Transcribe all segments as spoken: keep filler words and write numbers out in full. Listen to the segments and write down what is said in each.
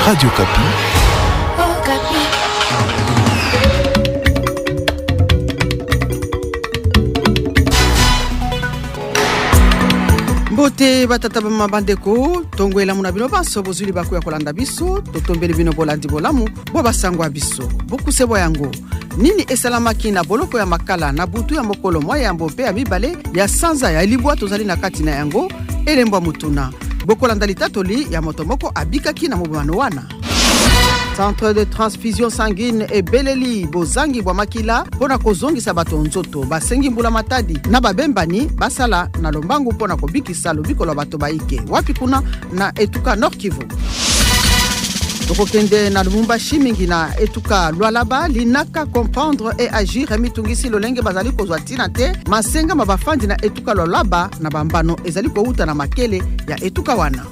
Radio Kapi. Oh, Kapi. Mbote batata bama bandeko tongwela muna bino baso bozuli bakuya kolanda biso totombeli bino bolandi bolamu bo basangwa biso bokusebo yango nini esalamaki na boloko ya makala na butu ya mokolo mwa ya mbope ya mibale ya sanza ya libwa tozali na kati na yango elemba mutuna bokolanda litatoli ya motomoko abikaki na mobano wana. Centre de transfusion sanguine e beleli bozangi bwa makila pona kozongisa bato nzoto basengi mbula matadi na babembani basala na lombangu pona kobikisa lobiko la bato baike wapi kuna na Etuka Nord Kivu. Tokokende na Lumumbashi mingi na Etuka Lualaba linaka comprendre et agir emitungisi lolenge bazali kozwa tina te masenga mabafandi na Etuka Lualaba na bambano ezali kouta na makele ya Etuka wana.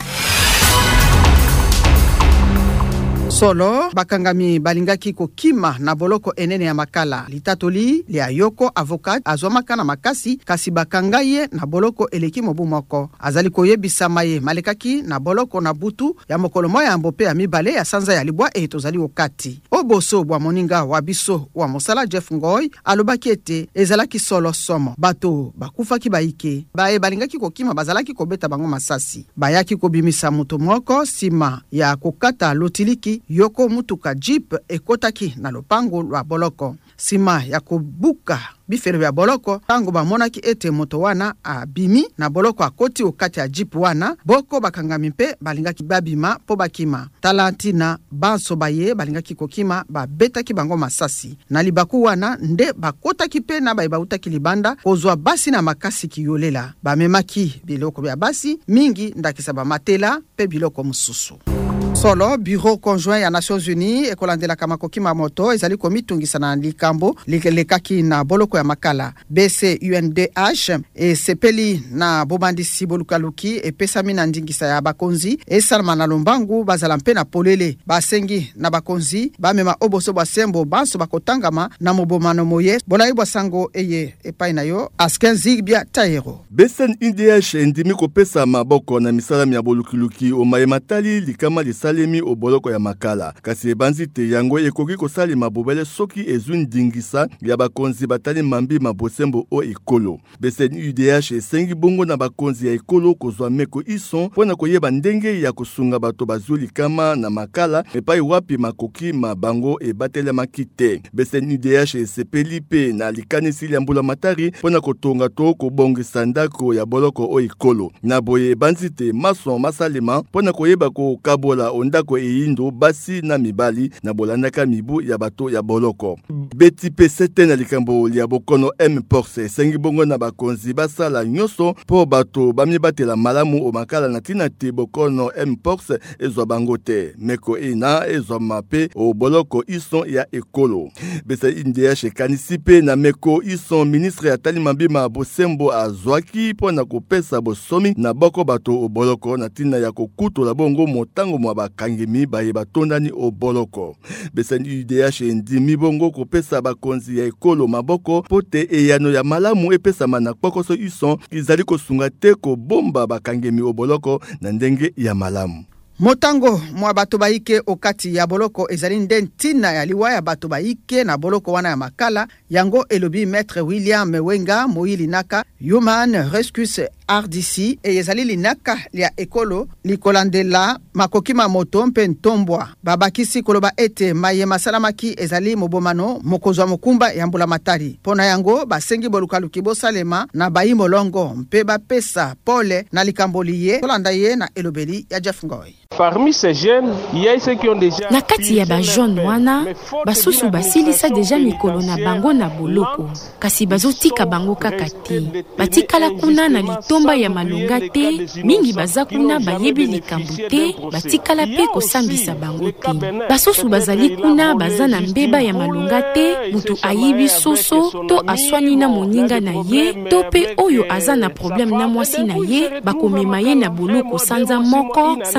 Solo bakangami balingaki kokima na boloko enene ya makala litatoli lia yoko avocat azomaka na makasi kasi bakangaye na boloko eleki mobu moko azali koyebisa maye malekaki na boloko na butu ya mokolo moya ya mbope ya mibale ya sanza ya libwa e tozali okati oboso bwa moninga wa biso wa mosala Jeff Ngoy alobaki ete ezalaki solo somo bato bakufaki baike bae balingaki kokima bazalaki kobeta bango masasi bayaki kobimisa muto moko sima ya kokata lotiliki yoko mutuka jeep ekotaki na lopango lwa boloko sima ya kobuka bifere ya boloko tango bamonaki ete moto wana abimi na boloko akoti okati ya jeep wana boko bakangami mpe balingaki babima po bakima talantina banso baye balingaki kokima babetaki bango masasi na libaku wana nde bakotaki pe na baibawutaki libanda kozwa basi na makasi kiyolela bamemaki biloko bya basi mingi ndakisa bamatela pe biloko mususu. Solo bureau conjoint ya Nations Unies ekolandela kama kokima moto ezali komitungisa na likambo likelekaki na boloko ya makala B C U N D H e sepeli na bobandisi bolukaluki e pesami na ndingisa ya bakonzi e salma na lombangu bazala mpe na polele basengi na bakonzi bamema oboso basembo banso bakotangama na mobomano moye bolayi basango eye epai na yo askenzi bia taero B C U D H ndimi kopesa maboko na misala ya bolukaluki o mayematali likama salemi o boloko ya makala kasi ebanzi te yango ekoki kosali mabobele soki ezwi ndingisa ya bakonzi batali mambi mabosembo o ekolo. B C U D H esengi bongo na bakonzi ya ekolo kozwa meko ison pona koyeba ndenge ya kosunga bato bazuli kama na makala epai wapi makoki mabango ebatelemaki te. B C U D H esepeli pe na likanisi ya mbula matari pona kotonga to kobongisa ndako ya boloko o ekolo na boye ebanzi te mason masalema pona koyeba ko kabola ondako eindo basi na mibali na bolandaka mibu ya bato ya boloko. Beti pe sete na likambo ya bokono M-Porse sengi bongo na bakonzi basala nyoso po bato bamibatela malamu o makala na tina te bokono M-Porse ezwa bango te. Meko ina ezwa mape o boloko ison ya ekolo. B C U D H kanisi pe na meko ison ministre ya talimambima bosembo azwaki po na kopesa bosomi na boko bato o boloko na tina ya kokuto la bongo motango mwa bakangemi baye batondani o boloko. B C U D H ndimi bongo kopesa bakonzi ya ekolo maboko pote eyano ya malamu epesa mana kokoso ison izali kosunga te ko bomba bakangemi o boloko na ndenge ya malamu. Motango mwa bato baike okati ya boloko ezali nde ntina ya liwa ya bato baike na boloko wana ya makala yango elobi maître William Wenga Moili Naka Human Rescue R D C e ezali linaka lia ekolo likolandela makokima moto mpe ntombwa babakisi koloba ete maye masalamaki ezali mobomano mokozwa mokumba ya mbula matari pona yango basengi bolukaluki bosalema na bayi molongo mpe bapesa pole na likamboliye kolanda ye na elobeli ya Jeff Ngoy. Parmi ces jeunes, il y a ceux qui ont déjà na kati ya ba jeune wana basusu basilisa deja mikolo na bango na boloko kasi bazotika bango kaka te batikala kuna na litomba ya malonga te mingi baza kuna bayebi likambo te batikala pe kosambisa bango te basusu bazali kuna baza na mbeba ya malonga te mutu ayibi soso to aswani na moninga na ye to pe oyo aza na problème na mwasi na ye bakomema ye na boloko sanza moko sanza mi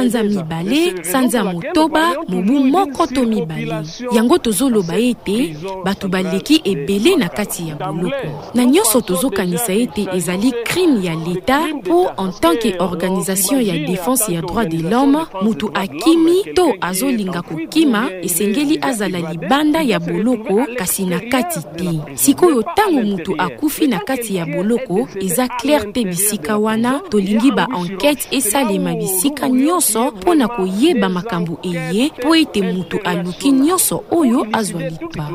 mibale sanza motoba mobu moko to mibale. Yango tozoloba ete bato baleki ebele na kati ya boloko. Na nyonso tozokanisa ete ezali crime ya l'État pour en tant que organisation ya défense ya droit de l'homme mutu akimi to azolinga kokima esengeli azala libanda ya boloko kasi na kati te. Sikoyo tango mutu akufi na kati ya boloko eza clair pe bisika wana tolingi ba enquête esalema bisika nyonso pona koyeba makambo eye po ete mutu aluki nyonso oyo azwa lipa.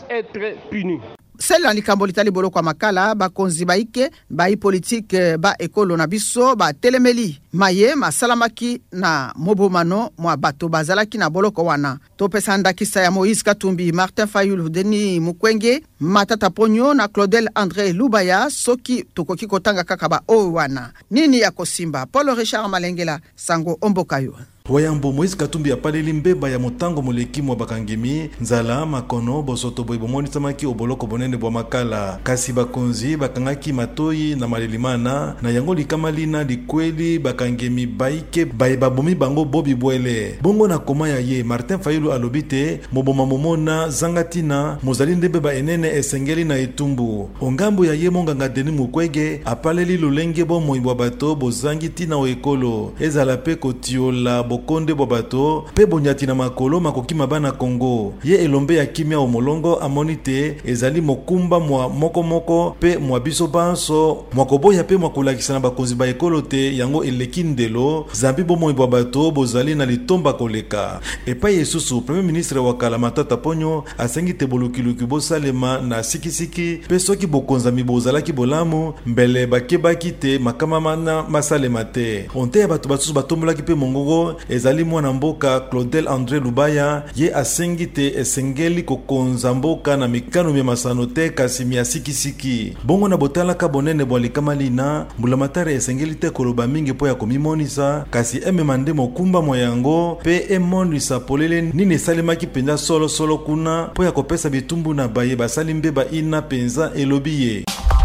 Sela likambo litali boloko makala bakonzi baike bai politique ba ekolo na biso ba telemeli maye masalamaki na mobomano mwa bato bazalaki na boloko wana topesa ndakisa ya Moïse Katumbi, Martin Fayulu, Denis Mukwege, Matata Ponyo na Claudel André Lubaya soki tokoki kotanga kaka ba o wana nini ya kosimba. Paul Richard Malengela Sango Ombokayo. Wayambo Moïse Katumbi apaleli mbeba ya motango moleki mwa bakangemi nzala makono bosoto boy bomoni samaki oboloko bonene bwa makala kasi bakonzi bakangaki matoyi na malelimana na yango likamalina likweli bakangemi baike baye babomi bango bobi bwele bongo na koma ya ye Martin Fayulu alobite moboma momona zangatina mozali ndebe ba enene esengeli na etumbu ongambo ya ye monganga Denis Mukwege apaleli lolenge bo moyibwa bato bozangi tina o ekolo ezala pe kotiola konde bobato pe bonyati na makolo makoki mabana Kongo ye elombe ya kimia omolongo amonite ezali mokumba mwa moko moko pe mwa biso banso mwakoboya pe mwakolakisa na bakonzi ba ekolo te yango eleki ndelo zambi bomo bobato bozali na litomba koleka epa yesusu premier ministre wa kala Matata Ponyo asengi te bolukiluki bosalema na sikisiki pe soki bokonza mibozalaki bolamu mbele bakebaki te makama mana masalema te onte bato basusu batombolaki pe mongogo ezali mwana mboka Claudel André Lubaya ye asengi te esengeli kokonza mboka na mikano mya masano te kasi mya sikisiki bongo na botalaka bonene bwa likamalina mbulamatare esengeli te koloba mingi po ya komimonisa kasi emema nde mokumba mwa yango pe emonisa polele nini esalemaki penza solo solo kuna po ya kopesa bitumbu na baye basali mbe ba ina penza elobi ye.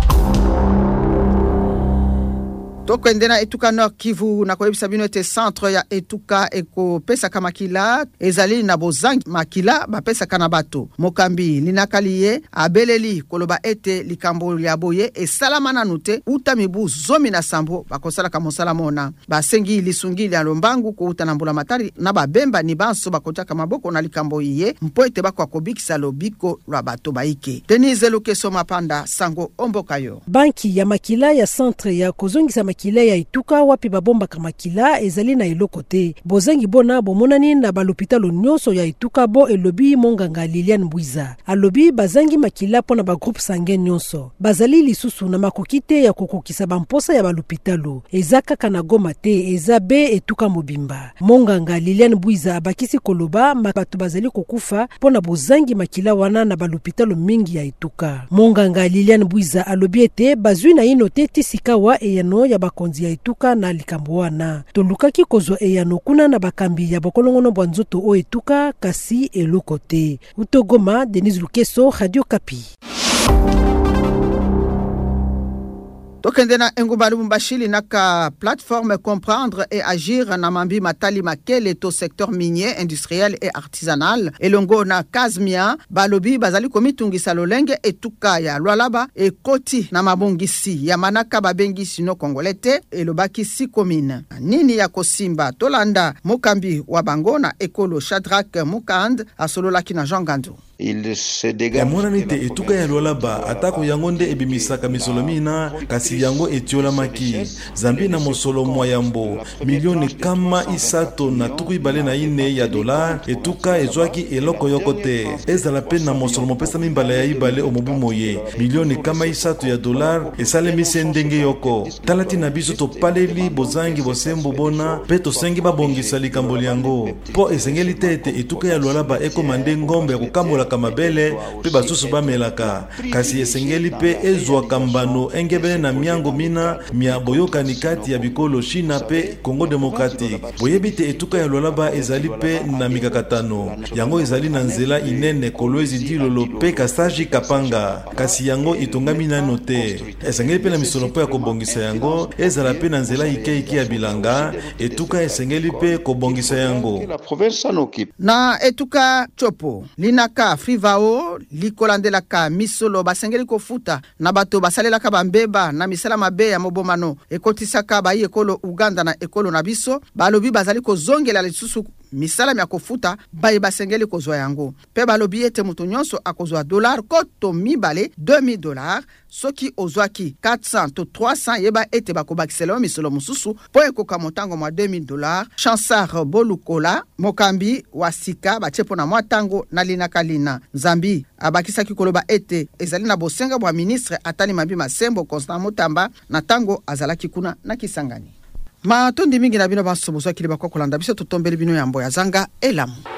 Toko endena etuka Nord Kivu na koyebisa bino ete centre ya etuka eko pesa kamakila ezali na bozangi makila ba pesa kana bato mokambi linakaliye abeleli koloba ete likambo ya boye esalama nanu te uta mibu zomi na sambo bakosala ka mosala mona basengi lisungi ya lombangu ko uta na mbulamatari na babemba ni banso bakotaka maboko na likambo iye mpo ete bakwa kobikisa lobiko lwa bato baike. Denise Lukeso Mapanda Sango Ombokayo. Banki ya makila ya centre ya kozongisa makila ya ituka wapi babomba ka makila ezali na eloko te bozangi bona bomonani na balopitalo nyonso ya ituka bo elobi monganga Liliane Bwiza alobi bazangi makila pona ba groupe sanguin nyonso bazali lisusu na makokite ya kokokisa bamposa ya balopitalo ezaka kana goma te ezabe etuka mobimba monganga Liliane Bwiza abakisi koloba bato bazali kokufa pona bozangi makila wana na balopitalo mingi ya ituka monganga Liliane Bwiza alobi ete bazwi na inote tisikawa eyano ya bakonzi ya etuka na likambo wana tolukaki kozwa eyano kuna na bakambi ya bokolongono bwa nzoto o etuka kasi eloko te. Utogoma, Denis Lukeso, Radio Kapi. Tokendena engumbalu mbashili naka plateforme comprendre et agir na mambi matali makele to secteur minier, industriel et artisanal elongo na Kazmia balobi bazali komitungisa lolenge etuka ya Lualaba e koti na mabongisi ya manaka babengisi no kongolete elobaki si commune nini ya kosimba tolanda mokambi wa bango na ekolo Shadrack Mukand asololaki na Jean Gandu. Il se dégage monanite etuka ya Lualaba atako yango nde ebimisaka misolomina kasi yango etiola maki zambi na mosolo moyambo milioni kama isato na tuku bale na ine ya dolar etuka ezwaki eloko yokote ezala pe na mosolo mopesa mimbala ya ibale omobu moye milioni kama isato ya dolar esale misendenge yoko talati na biso to paleli bozangi bosembo bona pe to sengi babongisa likambo yango po esengeli tete etuka ya Lualaba eko mande ngombe ya kukambola batambolaka mabele pe basusu bamelaka kasi esengeli pe ezwaka mbano engebele na miango mina mia boyokani kati ya bikolo China pe Congo Democratique. Boyebi te etuka ya Lualaba ezali pe na mikakatano yango ezali na nzela inene Kolwezi Dilolo pe Kasaji Kapanga kasi yango itongami nano te. Esengeli pe na misolo po ya kobongisa yango ezala pe na nzela ikeiki ya bilanga etuka esengeli pe kobongisa yango na etuka chopo linaka frivao likolandelaka misolo basengeli kofuta na bato basalelaka bambeba na misala mabe ya mobomano ekotisaka bayi ekolo Uganda na ekolo na biso balobi bazali kozongela lisusu misala mya kofuta bayi basengeli kozwa yango pe balobi ete mutu nyonso akozwa dollar koto mibale deux mille dollars soki ozwaki quatre cents to trois cents yeba ete bakobakisela misolo mususu po ekoka motango mwa deux mille dollars. Chansar Bolukola mokambi wasika bachepo na mwatango na linaka lina Nzambi abakisaki koloba ete ezali na bosenga bwa ministre Atali Mabi Masembo Constant Mutamba na tango azalaki kuna na Kisangani. Ma tondi mingi na bino baso bozwa kili bakwa kolanda biso totombeli bino ya mboya zanga elamu.